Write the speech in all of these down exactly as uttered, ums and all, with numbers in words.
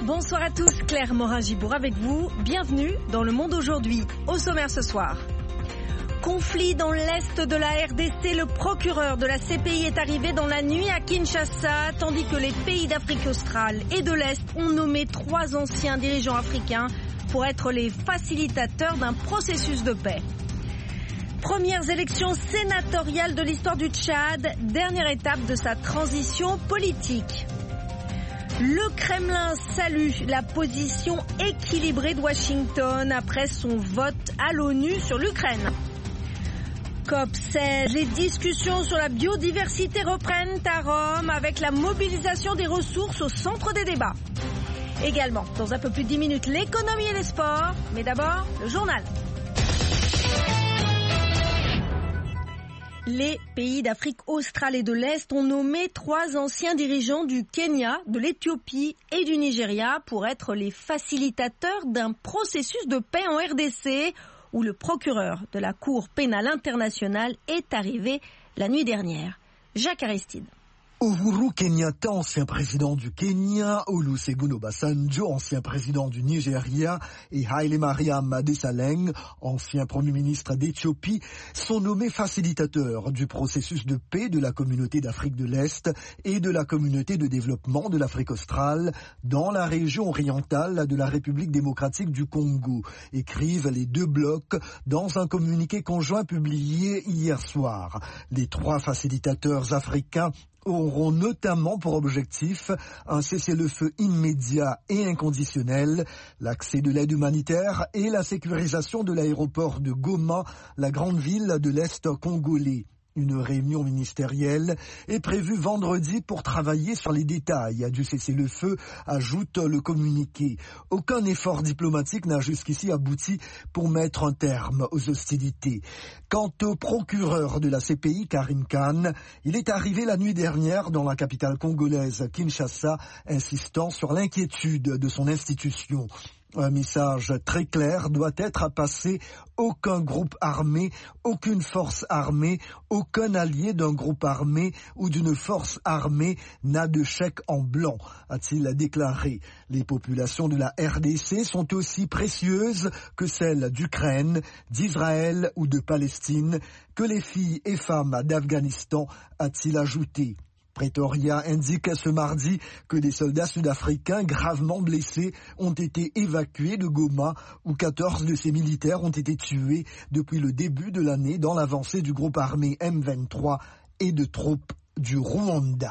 Bonsoir à tous, Claire Morin-Gibour avec vous. Bienvenue dans Le Monde aujourd'hui. Au sommaire ce soir. Conflit dans l'est de la R D C. Le procureur de la C P I est arrivé dans la nuit à Kinshasa, tandis que les pays d'Afrique australe et de l'Est ont nommé trois anciens dirigeants africains pour être les facilitateurs d'un processus de paix. Premières élections sénatoriales de l'histoire du Tchad, dernière étape de sa transition politique. Le Kremlin salue la position équilibrée de Washington après son vote à l'ONU sur l'Ukraine. COP seize, les discussions sur la biodiversité reprennent à Rome avec la mobilisation des ressources au centre des débats. Également, dans un peu plus de dix minutes, l'économie et les sports, mais d'abord, le journal. Les pays d'Afrique australe et de l'Est ont nommé trois anciens dirigeants du Kenya, de l'Éthiopie et du Nigeria pour être les facilitateurs d'un processus de paix en R D C où le procureur de la Cour pénale internationale est arrivé la nuit dernière. Jacques Aristide. Uhuru Kenyatta, ancien président du Kenya, Olusegun Obasanjo, ancien président du Nigeria, et Haile Mariam Desalegn, ancien premier ministre d'Éthiopie, sont nommés facilitateurs du processus de paix de la communauté d'Afrique de l'Est et de la communauté de développement de l'Afrique australe dans la région orientale de la République démocratique du Congo, écrivent les deux blocs dans un communiqué conjoint publié hier soir. Les trois facilitateurs africains auront notamment pour objectif un cessez-le-feu immédiat et inconditionnel, l'accès de l'aide humanitaire et la sécurisation de l'aéroport de Goma, la grande ville de l'Est congolais. Une réunion ministérielle est prévue vendredi pour travailler sur les détails du cessez-le-feu, ajoute le communiqué. Aucun effort diplomatique n'a jusqu'ici abouti pour mettre un terme aux hostilités. Quant au procureur de la C P I, Karim Khan, il est arrivé la nuit dernière dans la capitale congolaise, Kinshasa, insistant sur l'inquiétude de son institution. Un message très clair doit être passé. Aucun groupe armé, aucune force armée, aucun allié d'un groupe armé ou d'une force armée n'a de chèque en blanc, a-t-il déclaré. Les populations de la R D C sont aussi précieuses que celles d'Ukraine, d'Israël ou de Palestine, que les filles et femmes d'Afghanistan, a-t-il ajouté. Pretoria indique ce mardi que des soldats sud-africains gravement blessés ont été évacués de Goma, où quatorze de ces militaires ont été tués depuis le début de l'année dans l'avancée du groupe armé M vingt-trois et de troupes du Rwanda.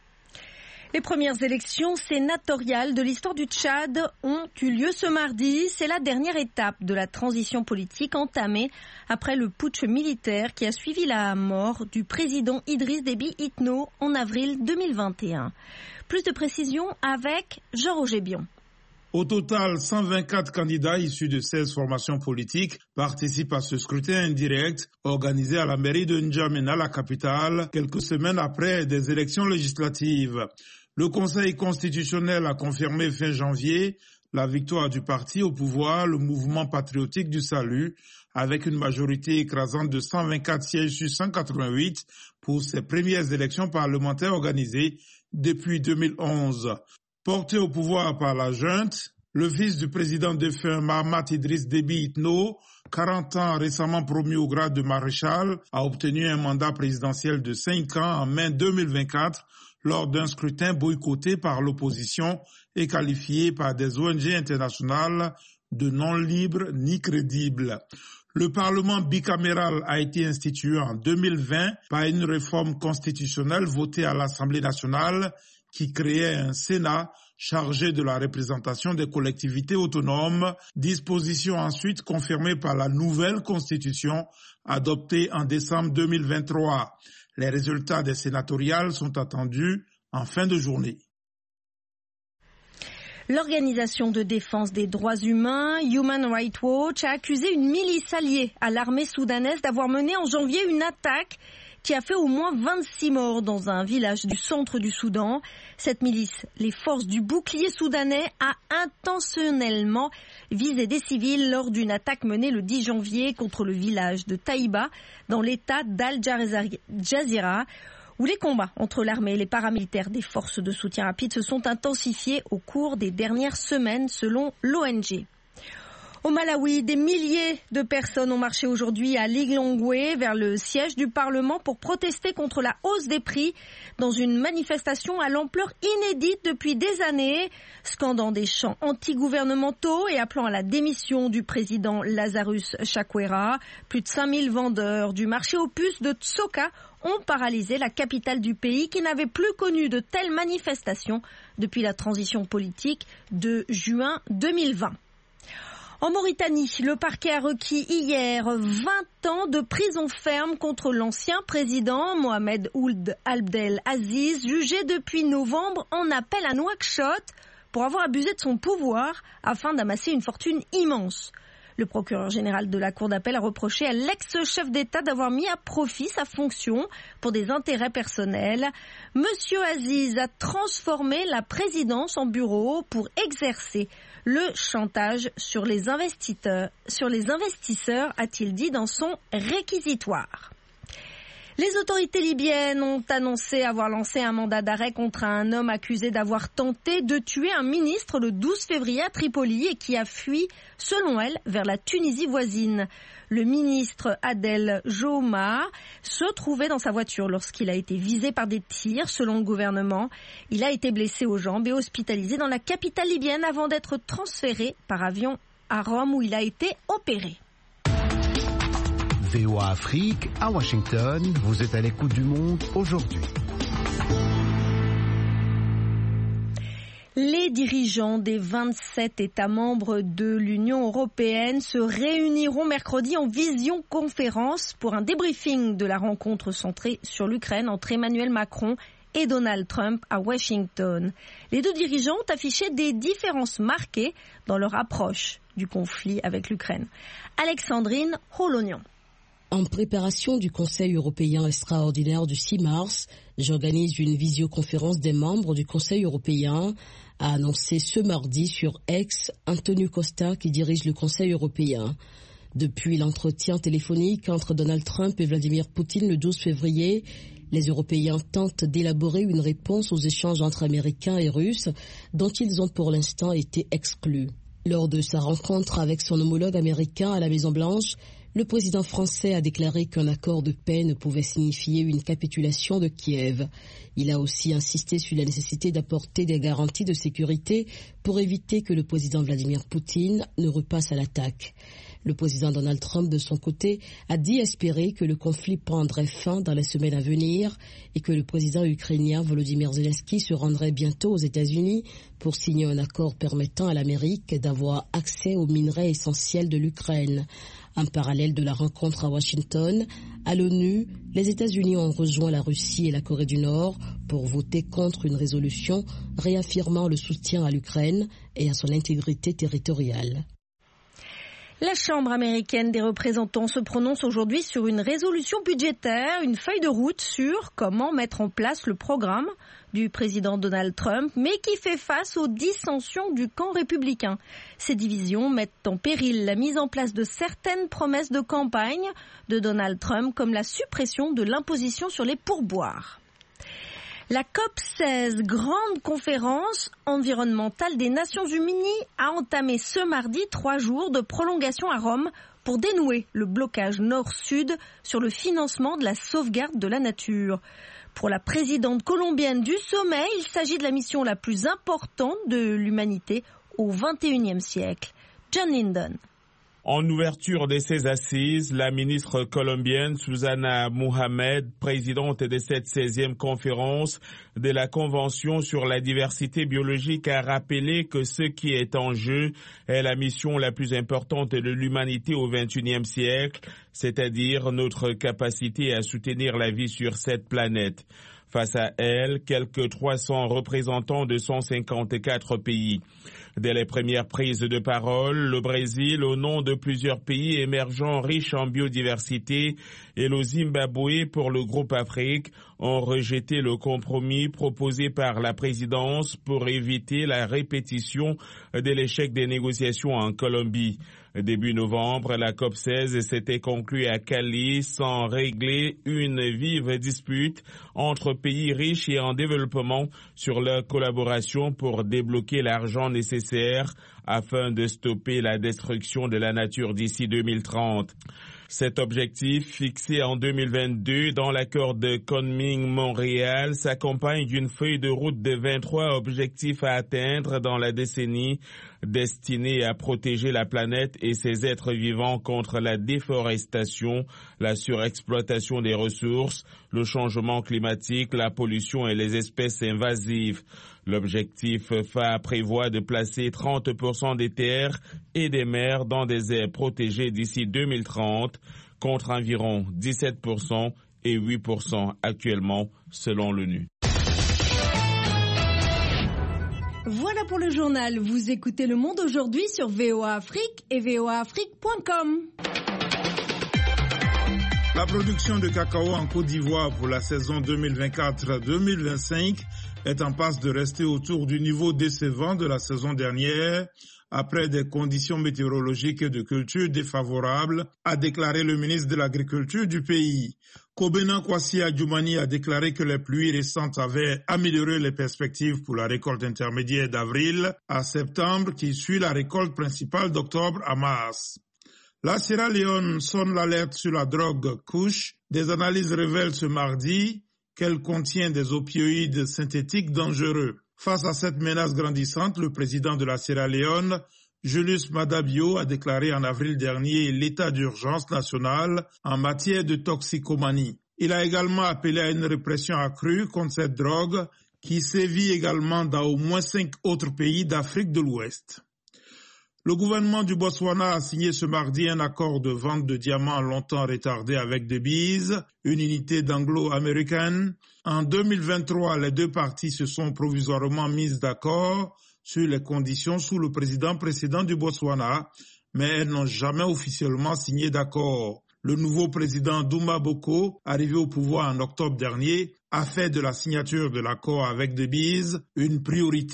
Les premières élections sénatoriales de l'histoire du Tchad ont eu lieu ce mardi. C'est la dernière étape de la transition politique entamée après le putsch militaire qui a suivi la mort du président Idriss Déby Itno en avril deux mille vingt et un. Plus de précisions avec Jean-Roger Bion. Au total, cent vingt-quatre candidats issus de seize formations politiques participent à ce scrutin indirect organisé à la mairie de N'Djamena, la capitale, quelques semaines après des élections législatives. Le Conseil constitutionnel a confirmé fin janvier la victoire du parti au pouvoir, le mouvement patriotique du salut, avec une majorité écrasante de cent vingt-quatre sièges sur cent quatre-vingt-huit pour ses premières élections parlementaires organisées depuis deux mille onze. Porté au pouvoir par la junte, le fils du président défunt Mahamat Idriss Déby Itno, quarante ans récemment promu au grade de maréchal, a obtenu un mandat présidentiel de cinq ans en mai deux mille vingt-quatre lors d'un scrutin boycotté par l'opposition et qualifié par des O N G internationales de non libre ni crédible. Le Parlement bicaméral a été institué en deux mille vingt par une réforme constitutionnelle votée à l'Assemblée nationale qui créait un Sénat chargé de la représentation des collectivités autonomes, disposition ensuite confirmée par la nouvelle Constitution adoptée en décembre deux mille vingt-trois. Les résultats des sénatoriales sont attendus en fin de journée. L'organisation de défense des droits humains, Human Rights Watch, a accusé une milice alliée à l'armée soudanaise d'avoir mené en janvier une attaque qui a fait au moins vingt-six morts dans un village du centre du Soudan. Cette milice, les forces du bouclier soudanais, a intentionnellement visé des civils lors d'une attaque menée le dix janvier contre le village de Taïba dans l'état d'Al-Jazira, où les combats entre l'armée et les paramilitaires des forces de soutien rapide se sont intensifiés au cours des dernières semaines, selon l'O N G. Au Malawi, des milliers de personnes ont marché aujourd'hui à Lilongwe vers le siège du Parlement pour protester contre la hausse des prix dans une manifestation à l'ampleur inédite depuis des années, scandant des chants anti-gouvernementaux et appelant à la démission du président Lazarus Chakwera. Plus de cinq mille vendeurs du marché aux puces de Tsoka ont paralysé la capitale du pays qui n'avait plus connu de telles manifestations depuis la transition politique de juin deux mille vingt. En Mauritanie, le parquet a requis hier vingt ans de prison ferme contre l'ancien président Mohamed Ould Abdel Aziz, jugé depuis novembre en appel à Nouakchott pour avoir abusé de son pouvoir afin d'amasser une fortune immense. Le procureur général de la Cour d'appel a reproché à l'ex-chef d'État d'avoir mis à profit sa fonction pour des intérêts personnels. Monsieur Aziz a transformé la présidence en bureau pour exercer le chantage sur les investisseurs, sur les investisseurs, a-t-il dit dans son réquisitoire. Les autorités libyennes ont annoncé avoir lancé un mandat d'arrêt contre un homme accusé d'avoir tenté de tuer un ministre le douze février à Tripoli et qui a fui, selon elle, vers la Tunisie voisine. Le ministre Adel Jouma se trouvait dans sa voiture lorsqu'il a été visé par des tirs, selon le gouvernement. Il a été blessé aux jambes et hospitalisé dans la capitale libyenne avant d'être transféré par avion à Rome où il a été opéré. V O A Afrique, à Washington, vous êtes à l'écoute du monde aujourd'hui. Les dirigeants des vingt-sept États membres de l'Union européenne se réuniront mercredi en visioconférence pour un débriefing de la rencontre centrée sur l'Ukraine entre Emmanuel Macron et Donald Trump à Washington. Les deux dirigeants ont affiché des différences marquées dans leur approche du conflit avec l'Ukraine. Alexandrine Holonian. En préparation du Conseil européen extraordinaire du six mars, j'organise une visioconférence des membres du Conseil européen, a annoncé ce mardi sur X Antonio Costa qui dirige le Conseil européen. Depuis l'entretien téléphonique entre Donald Trump et Vladimir Poutine le douze février, les Européens tentent d'élaborer une réponse aux échanges entre Américains et Russes dont ils ont pour l'instant été exclus. Lors de sa rencontre avec son homologue américain à la Maison-Blanche, le président français a déclaré qu'un accord de paix ne pouvait signifier une capitulation de Kiev. Il a aussi insisté sur la nécessité d'apporter des garanties de sécurité pour éviter que le président Vladimir Poutine ne repasse à l'attaque. Le président Donald Trump, de son côté, a dit espérer que le conflit prendrait fin dans les semaines à venir et que le président ukrainien Volodymyr Zelensky se rendrait bientôt aux États-Unis pour signer un accord permettant à l'Amérique d'avoir accès aux minerais essentiels de l'Ukraine. En parallèle de la rencontre à Washington, à l'ONU, les États-Unis ont rejoint la Russie et la Corée du Nord pour voter contre une résolution réaffirmant le soutien à l'Ukraine et à son intégrité territoriale. La Chambre américaine des représentants se prononce aujourd'hui sur une résolution budgétaire, une feuille de route sur comment mettre en place le programme du président Donald Trump, mais qui fait face aux dissensions du camp républicain. Ces divisions mettent en péril la mise en place de certaines promesses de campagne de Donald Trump, comme la suppression de l'imposition sur les pourboires. La COP seize, grande conférence environnementale des Nations Unies, a entamé ce mardi trois jours de prolongation à Rome pour dénouer le blocage nord-sud sur le financement de la sauvegarde de la nature. Pour la présidente colombienne du sommet, il s'agit de la mission la plus importante de l'humanité au vingt et unième siècle. John Linden. En ouverture de ces assises, la ministre colombienne Susana Mohamed, présidente de cette seizième conférence de la Convention sur la diversité biologique, a rappelé que ce qui est en jeu est la mission la plus importante de l'humanité au vingt et unième siècle, c'est-à-dire notre capacité à soutenir la vie sur cette planète. Face à elle, quelques trois cents représentants de cent cinquante-quatre pays. Dès les premières prises de parole, le Brésil, au nom de plusieurs pays émergents riches en biodiversité, et le Zimbabwe pour le groupe Afrique, ont rejeté le compromis proposé par la présidence pour éviter la répétition de l'échec des négociations en Colombie. Début novembre, la COP seize s'était conclue à Cali sans régler une vive dispute entre pays riches et en développement sur leur collaboration pour débloquer l'argent nécessaire afin de stopper la destruction de la nature d'ici deux mille trente. Cet objectif, fixé en deux mille vingt-deux dans l'accord de Kunming-Montréal, s'accompagne d'une feuille de route de vingt-trois objectifs à atteindre dans la décennie, destinée à protéger la planète et ses êtres vivants contre la déforestation, la surexploitation des ressources, le changement climatique, la pollution et les espèces invasives. L'objectif F A prévoit de placer trente pour cent des terres et des mers dans des aires protégées d'ici deux mille trente, contre environ dix-sept pour cent et huit pour cent actuellement, selon l'ONU. Voilà pour le journal. Vous écoutez Le Monde aujourd'hui sur V O A Afrique et v o a afrique point com. La production de cacao en Côte d'Ivoire pour la saison deux mille vingt-quatre deux mille vingt-cinq est en passe de rester autour du niveau décevant de la saison dernière après des conditions météorologiques et de culture défavorables, a déclaré le ministre de l'Agriculture du pays. Kobena Kwasi Adjoumani a déclaré que les pluies récentes avaient amélioré les perspectives pour la récolte intermédiaire d'avril à septembre qui suit la récolte principale d'octobre à mars. La Sierra Leone sonne l'alerte sur la drogue Kush. Des analyses révèlent ce mardi qu'elle contient des opioïdes synthétiques dangereux. Face à cette menace grandissante, le président de la Sierra Leone, Julius Maada Bio, a déclaré en avril dernier l'état d'urgence nationale en matière de toxicomanie. Il a également appelé à une répression accrue contre cette drogue qui sévit également dans au moins cinq autres pays d'Afrique de l'Ouest. Le gouvernement du Botswana a signé ce mardi un accord de vente de diamants longtemps retardé avec De Beers, une unité d'anglo-américaine. En deux mille vingt-trois, les deux parties se sont provisoirement mises d'accord sur les conditions sous le président précédent du Botswana, mais elles n'ont jamais officiellement signé d'accord. Le nouveau président Duma Boko, arrivé au pouvoir en octobre dernier, a fait de la signature de l'accord avec De Beers une priorité.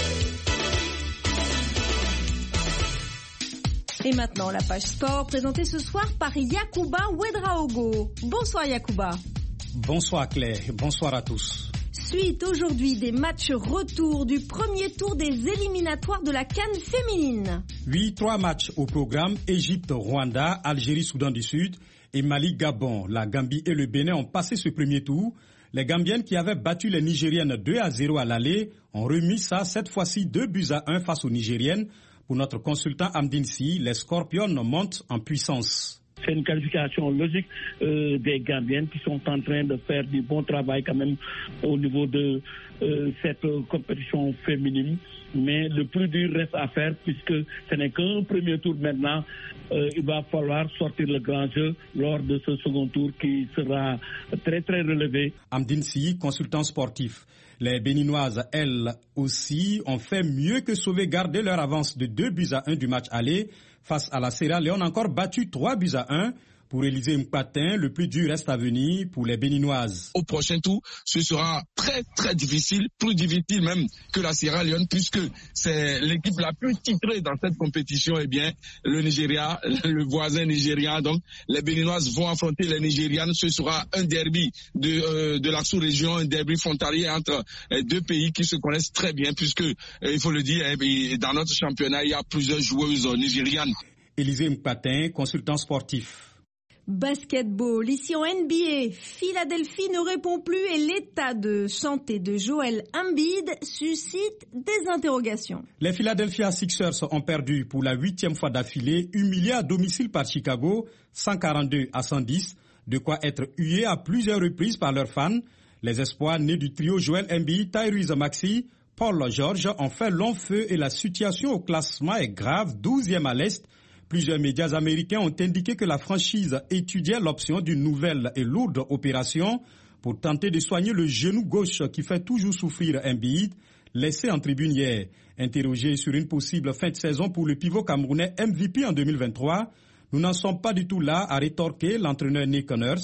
Et maintenant, la page sport présentée ce soir par Yacouba Ouedraogo. Bonsoir Yacouba. Bonsoir Claire, bonsoir à tous. Suite aujourd'hui des matchs retour du premier tour des éliminatoires de la CAN féminine. Oui, trois matchs au programme, Égypte, Rwanda, Algérie, Soudan du Sud et Mali, Gabon. La Gambie et le Bénin ont passé ce premier tour. Les Gambiennes qui avaient battu les Nigériennes deux à zéro à l'aller ont remis ça cette fois-ci deux buts à un face aux Nigériennes. Pour notre consultant Amdine Sy, les Scorpions montent en puissance. C'est une qualification logique euh, des Gambiennes qui sont en train de faire du bon travail quand même au niveau de euh, cette euh, compétition féminine. Mais le plus dur reste à faire puisque ce n'est qu'un premier tour maintenant. Euh, il va falloir sortir le grand jeu lors de ce second tour qui sera très très relevé. Amdine Sy, consultant sportif. Les Béninoises, elles aussi, ont fait mieux que sauvegarder leur avance de deux buts à un du match aller. Face à la Sierra Leone, encore battu trois buts à un. Pour Élisée Mpatin, le plus dur reste à venir pour les Béninoises. Au prochain tour, ce sera très très difficile, plus difficile même que la Sierra Leone, puisque c'est l'équipe la plus titrée dans cette compétition, eh bien, le Nigeria, le voisin nigérian. Donc, les Béninoises vont affronter les Nigérianes. Ce sera un derby de, euh, de la sous-région, un derby frontalier entre euh, deux pays qui se connaissent très bien, puisque, euh, il faut le dire, eh, dans notre championnat, il y a plusieurs joueuses nigérianes. Élisée Mpatin, consultant sportif. Basketball, ici en N B A, Philadelphie ne répond plus et l'état de santé de Joel Embiid suscite des interrogations. Les Philadelphia Sixers ont perdu pour la huitième fois d'affilée, humiliés à domicile par Chicago, cent quarante-deux à cent dix, de quoi être hués à plusieurs reprises par leurs fans. Les espoirs nés du trio Joel Embiid, Tyrese Maxey, Paul George ont fait long feu et la situation au classement est grave, douzième à l'Est. Plusieurs médias américains ont indiqué que la franchise étudiait l'option d'une nouvelle et lourde opération pour tenter de soigner le genou gauche qui fait toujours souffrir Embiid, laissé en tribune hier. Interrogé sur une possible fin de saison pour le pivot camerounais M V P en deux mille vingt-trois, nous n'en sommes pas du tout là, a rétorqué l'entraîneur Nick Nurse.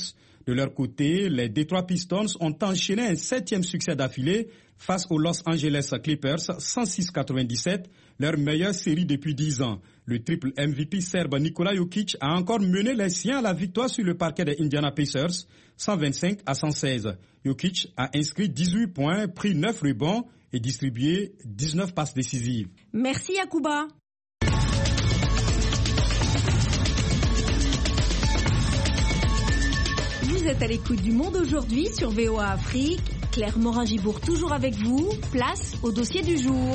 De leur côté, les Detroit Pistons ont enchaîné un septième succès d'affilée face aux Los Angeles Clippers, cent six à quatre-vingt-dix-sept, leur meilleure série depuis dix ans. Le triple M V P serbe Nikola Jokic a encore mené les siens à la victoire sur le parquet des Indiana Pacers, cent vingt-cinq à cent seize. Jokic a inscrit dix-huit points, pris neuf rebonds et distribué dix-neuf passes décisives. Merci Yacouba. Vous êtes à l'écoute du Monde aujourd'hui sur V O A Afrique. Claire Morin-Gibourg toujours avec vous. Place au dossier du jour.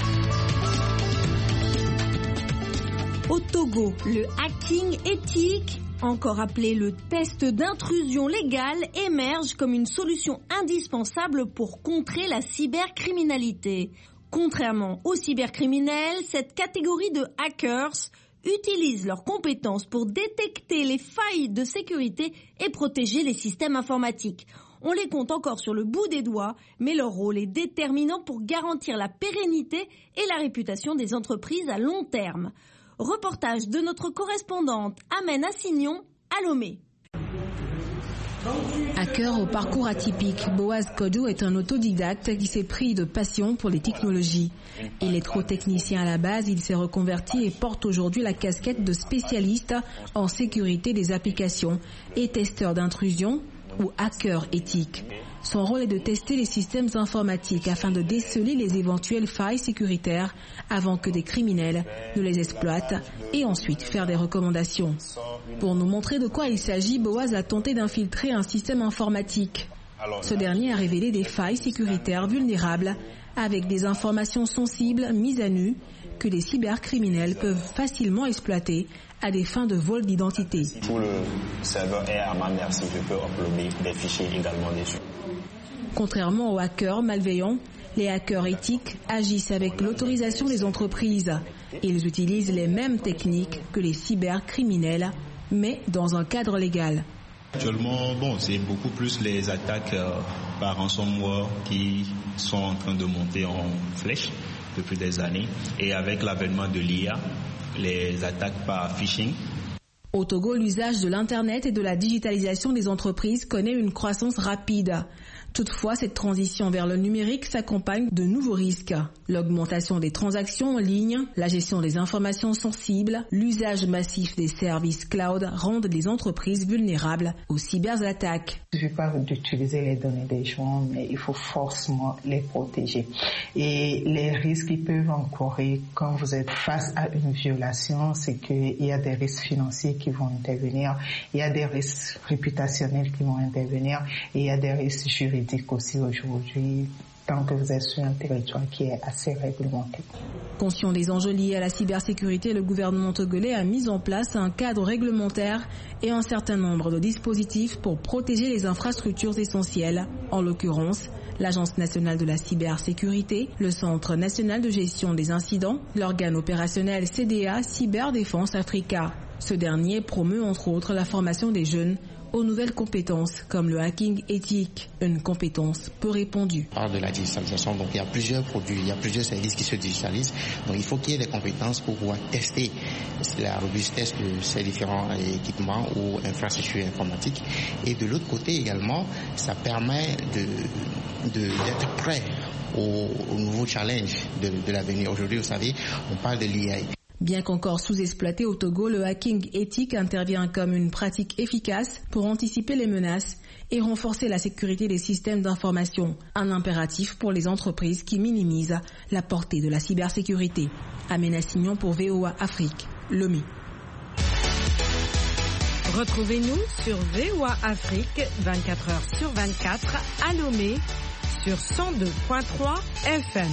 Au Togo, le hacking éthique, encore appelé le test d'intrusion légale, émerge comme une solution indispensable pour contrer la cybercriminalité. Contrairement aux cybercriminels, cette catégorie de hackers utilisent leurs compétences pour détecter les failles de sécurité et protéger les systèmes informatiques. On les compte encore sur le bout des doigts, mais leur rôle est déterminant pour garantir la pérennité et la réputation des entreprises à long terme. Reportage de notre correspondante Amène Assignon à Lomé. Hacker au parcours atypique, Boaz Kodou est un autodidacte qui s'est pris de passion pour les technologies. Il est trop technicien à la base, il s'est reconverti et porte aujourd'hui la casquette de spécialiste en sécurité des applications et testeur d'intrusion ou hacker éthique. Son rôle est de tester les systèmes informatiques afin de déceler les éventuelles failles sécuritaires avant que des criminels ne les exploitent et ensuite faire des recommandations. Pour nous montrer de quoi il s'agit, Boaz a tenté d'infiltrer un système informatique. Ce dernier a révélé des failles sécuritaires vulnérables avec des informations sensibles mises à nu que les cybercriminels peuvent facilement exploiter à des fins de vol d'identité. Tout le serveur est à ma merci, je peux uploader des fichiers également dessus. Contrairement aux hackers malveillants, les hackers éthiques agissent avec l'autorisation des entreprises. Ils utilisent les mêmes techniques que les cybercriminels, mais dans un cadre légal. Actuellement, bon, c'est beaucoup plus les attaques euh, par ransomware qui sont en train de monter en flèche depuis des années. Et avec l'avènement de l'I A, les attaques par phishing. Au Togo, l'usage de l'Internet et de la digitalisation des entreprises connaît une croissance rapide. Toutefois, cette transition vers le numérique s'accompagne de nouveaux risques. L'augmentation des transactions en ligne, la gestion des informations sensibles, l'usage massif des services cloud rendent les entreprises vulnérables aux cyberattaques. Il ne suffit pas d'utiliser les données des gens, mais il faut forcément les protéger. Et les risques qui peuvent encourir quand vous êtes face à une violation, c'est qu'il y a des risques financiers qui vont intervenir, il y a des risques réputationnels qui vont intervenir, et il y a des risques juridiques aussi aujourd'hui, tant que vous êtes sur un territoire qui est assez réglementé. Conscient des enjeux liés à la cybersécurité, le gouvernement togolais a mis en place un cadre réglementaire et un certain nombre de dispositifs pour protéger les infrastructures essentielles, en l'occurrence l'Agence nationale de la cybersécurité, le Centre national de gestion des incidents, l'organe opérationnel C D A Cyberdéfense Africa. Ce dernier promeut entre autres la formation des jeunes aux nouvelles compétences comme le hacking éthique, une compétence peu répandue. On parle de la digitalisation, donc il y a plusieurs produits, il y a plusieurs services qui se digitalisent, donc il faut qu'il y ait des compétences pour pouvoir tester la robustesse de ces différents équipements ou infrastructures informatiques. Et de l'autre côté également, ça permet de, de, d'être prêt aux, aux nouveaux challenges de, de l'avenir. Aujourd'hui, vous savez, on parle de l'I A. Bien qu'encore sous-exploité au Togo, le hacking éthique intervient comme une pratique efficace pour anticiper les menaces et renforcer la sécurité des systèmes d'information, un impératif pour les entreprises qui minimisent la portée de la cybersécurité. Amène Assignon pour V O A Afrique, Lomé. Retrouvez-nous sur V O A Afrique vingt-quatre heures sur vingt-quatre à Lomé sur cent deux virgule trois F M.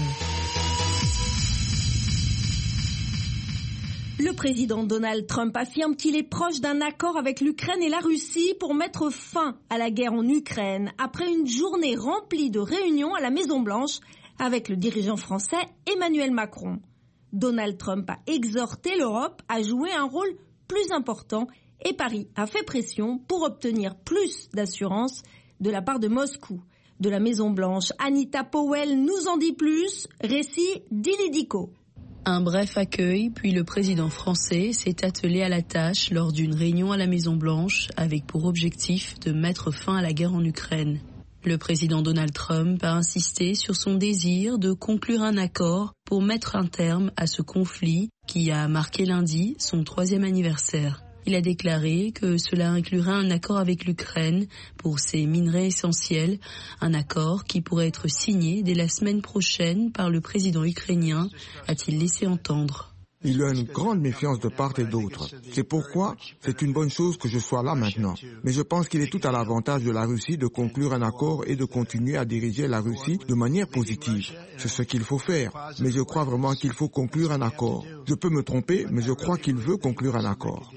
Le président Donald Trump affirme qu'il est proche d'un accord avec l'Ukraine et la Russie pour mettre fin à la guerre en Ukraine après une journée remplie de réunions à la Maison-Blanche avec le dirigeant français Emmanuel Macron. Donald Trump a exhorté l'Europe à jouer un rôle plus important et Paris a fait pression pour obtenir plus d'assurance de la part de Moscou. De la Maison-Blanche, Anita Powell nous en dit plus. Récit d'Ilidico. Un bref accueil, puis le président français s'est attelé à la tâche lors d'une réunion à la Maison-Blanche avec pour objectif de mettre fin à la guerre en Ukraine. Le président Donald Trump a insisté sur son désir de conclure un accord pour mettre un terme à ce conflit qui a marqué lundi son troisième anniversaire. Il a déclaré que cela inclurait un accord avec l'Ukraine pour ses minerais essentiels, un accord qui pourrait être signé dès la semaine prochaine par le président ukrainien, a-t-il laissé entendre. Il y a une grande méfiance de part et d'autre. C'est pourquoi c'est une bonne chose que je sois là maintenant. Mais je pense qu'il est tout à l'avantage de la Russie de conclure un accord et de continuer à diriger la Russie de manière positive. C'est ce qu'il faut faire. Mais je crois vraiment qu'il faut conclure un accord. Je peux me tromper, mais je crois qu'il veut conclure un accord.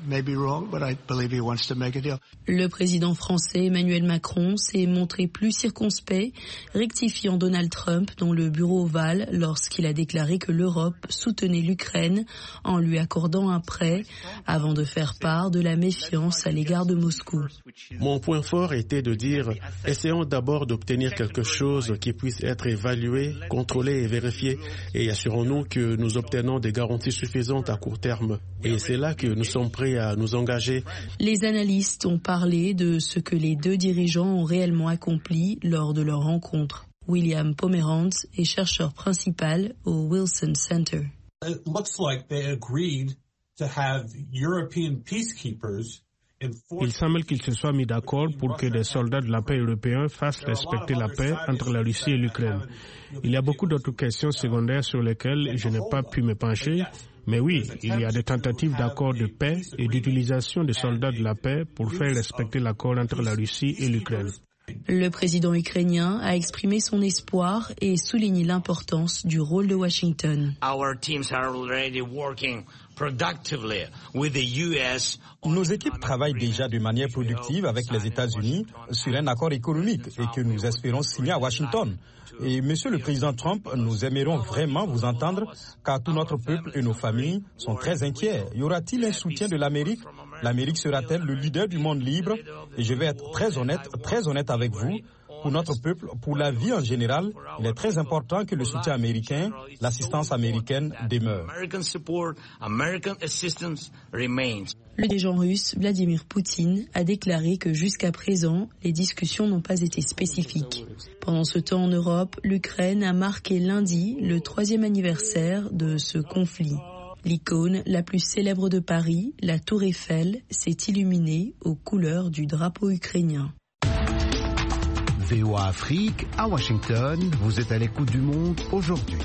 Le président français Emmanuel Macron s'est montré plus circonspect, rectifiant Donald Trump dans le bureau ovale lorsqu'il a déclaré que l'Europe soutenait l'Ukraine en lui accordant un prêt avant de faire part de la méfiance à l'égard de Moscou. Mon point fort était de dire « essayons d'abord d'obtenir quelque chose qui puisse être évalué, contrôlé et vérifié et assurons-nous que nous obtenons des garanties suffisantes à court terme. Et c'est là que nous sommes prêts à nous engager. » Les analystes ont parlé de ce que les deux dirigeants ont réellement accompli lors de leur rencontre. William Pomerantz est chercheur principal au Wilson Center. It looks like they agreed to have European peacekeepers. Il semble qu'ils se soient mis d'accord pour que des soldats de la paix européens fassent respecter la paix entre la Russie et l'Ukraine. Il y a beaucoup d'autres questions secondaires sur lesquelles je n'ai pas pu me pencher, mais oui, il y a des tentatives d'accord de paix et d'utilisation des soldats de la paix pour faire respecter l'accord entre la Russie et l'Ukraine. Le président ukrainien a exprimé son espoir et souligné l'importance du rôle de Washington. Nos équipes travaillent déjà de manière productive avec les États-Unis sur un accord économique et que nous espérons signer à Washington. Et Monsieur le Président Trump, nous aimerions vraiment vous entendre car tout notre peuple et nos familles sont très inquiets. Y aura-t-il un soutien de l'Amérique? L'Amérique sera-t-elle le leader du monde libre? Et je vais être très honnête, très honnête avec vous. Pour notre peuple, pour la vie en général, il est très important que le soutien américain, l'assistance américaine demeure. Le dirigeant russe Vladimir Poutine a déclaré que jusqu'à présent, les discussions n'ont pas été spécifiques. Pendant ce temps en Europe, l'Ukraine a marqué lundi le troisième anniversaire de ce conflit. L'icône la plus célèbre de Paris, la Tour Eiffel, s'est illuminée aux couleurs du drapeau ukrainien. V O A Afrique, à Washington, vous êtes à l'écoute du monde aujourd'hui.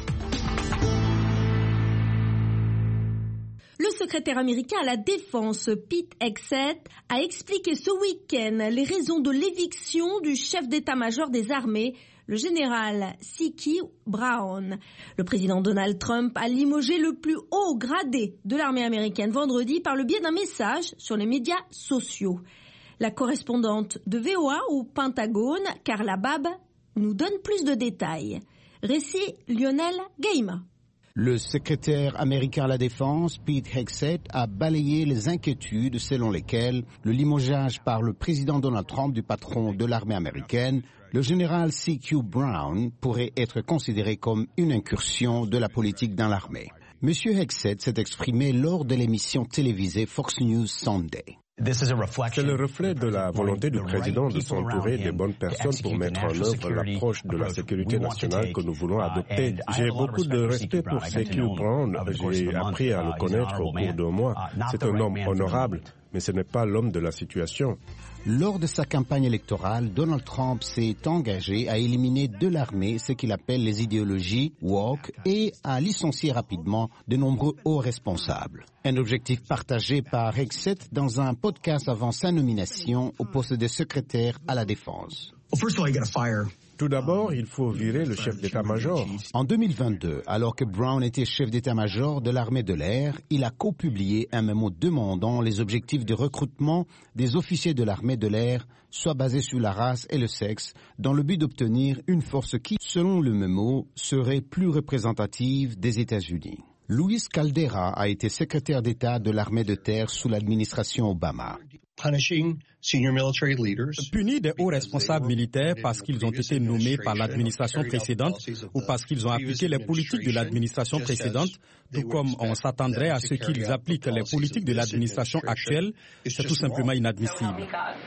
Le secrétaire américain à la Défense, Pete Hegseth, a expliqué ce week-end les raisons de l'éviction du chef d'état-major des armées, le général C Q Brown. Le président Donald Trump a limogé le plus haut gradé de l'armée américaine vendredi par le biais d'un message sur les médias sociaux. La correspondante de V O A au Pentagone, Carla Babb, nous donne plus de détails. Récit Lionel Gaima. Le secrétaire américain à la Défense, Pete Hegseth, a balayé les inquiétudes selon lesquelles le limogeage par le président Donald Trump du patron de l'armée américaine, le général C Q Brown, pourrait être considéré comme une incursion de la politique dans l'armée. Monsieur Hegseth s'est exprimé lors de l'émission télévisée Fox News Sunday. C'est le reflet de la volonté du président de s'entourer des bonnes personnes pour mettre en œuvre l'approche de la sécurité nationale que nous voulons adopter. J'ai beaucoup de respect pour C Q Brown. J'ai appris à le connaître au cours d'un mois. C'est un homme honorable, mais ce n'est pas l'homme de la situation. Lors de sa campagne électorale, Donald Trump s'est engagé à éliminer de l'armée ce qu'il appelle les idéologies woke et à licencier rapidement de nombreux hauts responsables. Un objectif partagé par Hegseth dans un podcast avant sa nomination au poste de secrétaire à la Défense. Tout d'abord, il faut virer le chef d'état-major. En deux mille vingt-deux, alors que Brown était chef d'état-major de l'armée de l'air, il a copublié un mémo demandant les objectifs de recrutement des officiers de l'armée de l'air soient basés sur la race et le sexe, dans le but d'obtenir une force qui, selon le mémo, serait plus représentative des États-Unis. Luis Caldera a été secrétaire d'État de l'armée de terre sous l'administration Obama. Punir des hauts responsables militaires parce qu'ils ont été nommés par l'administration précédente ou parce qu'ils ont appliqué les politiques de l'administration précédente, tout comme on s'attendrait à ce qu'ils appliquent les politiques de l'administration actuelle, c'est tout simplement inadmissible.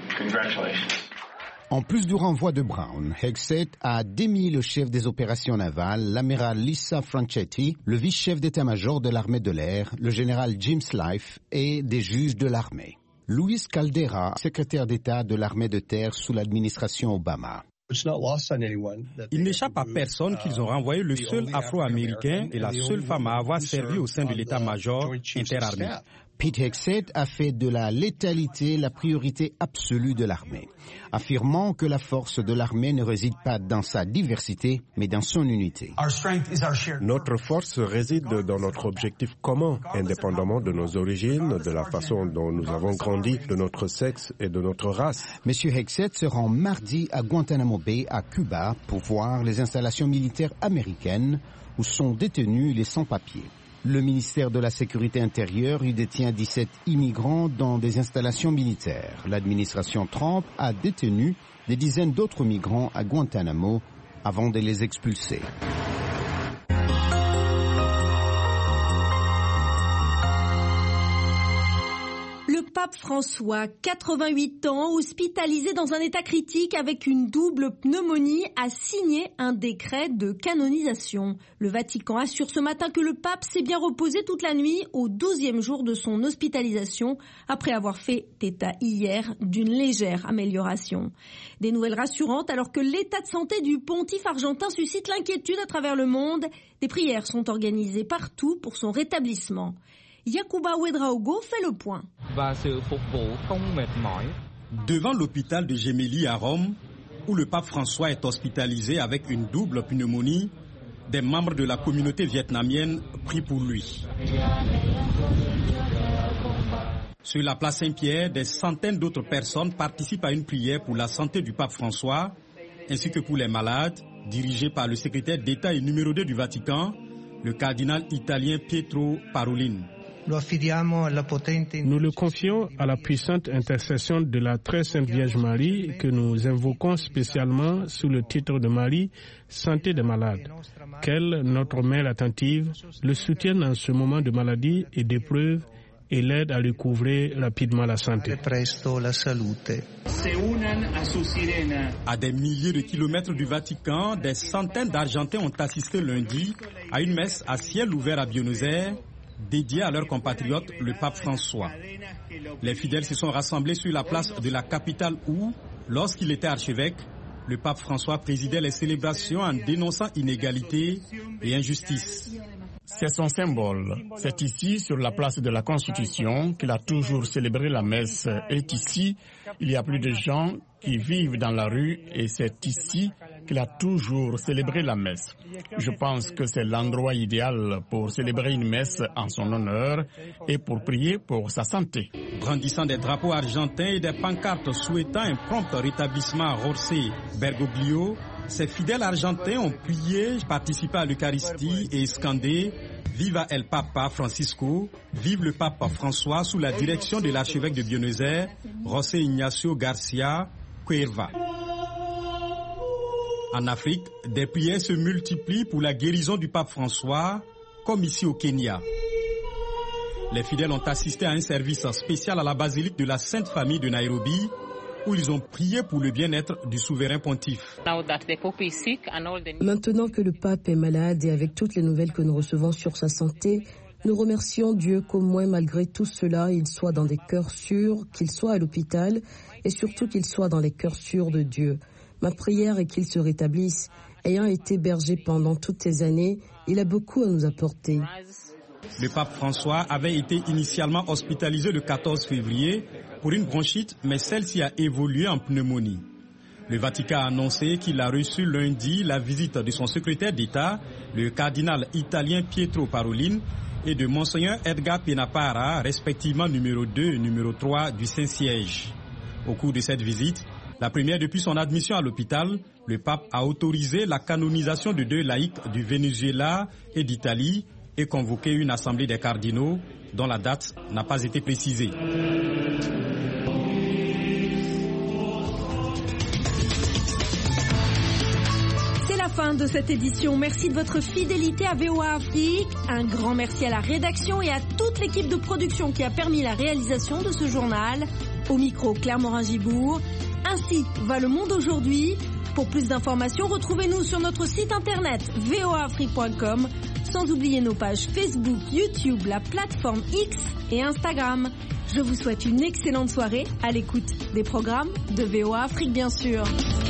En plus du renvoi de Brown, Hegseth a démis le chef des opérations navales, l'amiral Lisa Franchetti, le vice-chef d'état-major de l'armée de l'air, le général James Life et des juges de l'armée. Luis Caldera, secrétaire d'État de l'armée de terre sous l'administration Obama. Il n'échappe à personne qu'ils ont renvoyé le seul Afro-Américain et la seule femme à avoir servi au sein de l'état-major interarmé. Pete Hegseth a fait de la létalité la priorité absolue de l'armée, affirmant que la force de l'armée ne réside pas dans sa diversité, mais dans son unité. Notre force réside dans notre objectif commun, indépendamment de nos origines, de la façon dont nous avons grandi, de notre sexe et de notre race. Monsieur Hegseth se rend mardi à Guantanamo Bay, à Cuba, pour voir les installations militaires américaines où sont détenus les sans-papiers. Le ministère de la Sécurité intérieure y détient dix-sept immigrants dans des installations militaires. L'administration Trump a détenu des dizaines d'autres migrants à Guantanamo avant de les expulser. Le pape François, quatre-vingt-huit ans, hospitalisé dans un état critique avec une double pneumonie, a signé un décret de canonisation. Le Vatican assure ce matin que le pape s'est bien reposé toute la nuit au douzième jour de son hospitalisation, après avoir fait état hier d'une légère amélioration. Des nouvelles rassurantes alors que l'état de santé du pontife argentin suscite l'inquiétude à travers le monde. Des prières sont organisées partout pour son rétablissement. Yacouba Ouedraogo fait le point. Devant l'hôpital de Gemelli à Rome, où le pape François est hospitalisé avec une double pneumonie, des membres de la communauté vietnamienne prient pour lui. Sur la place Saint-Pierre, des centaines d'autres personnes participent à une prière pour la santé du pape François, ainsi que pour les malades, dirigée par le secrétaire d'État et numéro deux du Vatican, le cardinal italien Pietro Parolin. Nous le confions à la puissante intercession de la très sainte Vierge Marie que nous invoquons spécialement sous le titre de Marie, santé des malades. Qu'elle, notre mère attentive, le soutienne en ce moment de maladie et d'épreuve et l'aide à recouvrer rapidement la santé. À des milliers de kilomètres du Vatican, des centaines d'Argentins ont assisté lundi à une messe à ciel ouvert à Buenos Aires, dédiée à leur compatriote, le pape François. Les fidèles se sont rassemblés sur la place de la capitale où, lorsqu'il était archevêque, le pape François présidait les célébrations en dénonçant inégalité et injustice. C'est son symbole. C'est ici, sur la place de la Constitution, qu'il a toujours célébré la messe. Et ici, il y a plus de gens qui vivent dans la rue et c'est ici qu'il a toujours célébré la messe. Je pense que c'est l'endroit idéal pour célébrer une messe en son honneur et pour prier pour sa santé. Brandissant des drapeaux argentins et des pancartes souhaitant un prompt rétablissement à José Bergoglio, ces fidèles argentins ont prié, participé à l'Eucharistie et scandé « Viva el Papa Francisco », vive le pape François sous la direction de l'archevêque de Buenos Aires, José Ignacio Garcia Cuerva. En Afrique, des prières se multiplient pour la guérison du pape François, comme ici au Kenya. Les fidèles ont assisté à un service spécial à la basilique de la Sainte Famille de Nairobi, où ils ont prié pour le bien-être du souverain pontife. Maintenant que le pape est malade et avec toutes les nouvelles que nous recevons sur sa santé, nous remercions Dieu qu'au moins malgré tout cela, il soit dans des cœurs sûrs, qu'il soit à l'hôpital et surtout qu'il soit dans les cœurs sûrs de Dieu. Ma prière est qu'il se rétablisse. Ayant été berger pendant toutes ces années, il a beaucoup à nous apporter. Le pape François avait été initialement hospitalisé le quatorze février pour une bronchite, mais celle-ci a évolué en pneumonie. Le Vatican a annoncé qu'il a reçu lundi la visite de son secrétaire d'État, le cardinal italien Pietro Parolin, et de Monseigneur Edgar Penapara, respectivement numéro deux et numéro trois du Saint-Siège. Au cours de cette visite, la première depuis son admission à l'hôpital, le pape a autorisé la canonisation de deux laïcs du Venezuela et d'Italie, et convoquer une assemblée des cardinaux dont la date n'a pas été précisée. C'est la fin de cette édition. Merci de votre fidélité à V O A Afrique. Un grand merci à la rédaction et à toute l'équipe de production qui a permis la réalisation de ce journal. Au micro, Claire Morin-Gibourg. Ainsi va le monde aujourd'hui. Pour plus d'informations, retrouvez-nous sur notre site internet v o a afrique point com, sans oublier nos pages Facebook, YouTube, la plateforme X et Instagram. Je vous souhaite une excellente soirée à l'écoute des programmes de V O A Afrique, bien sûr.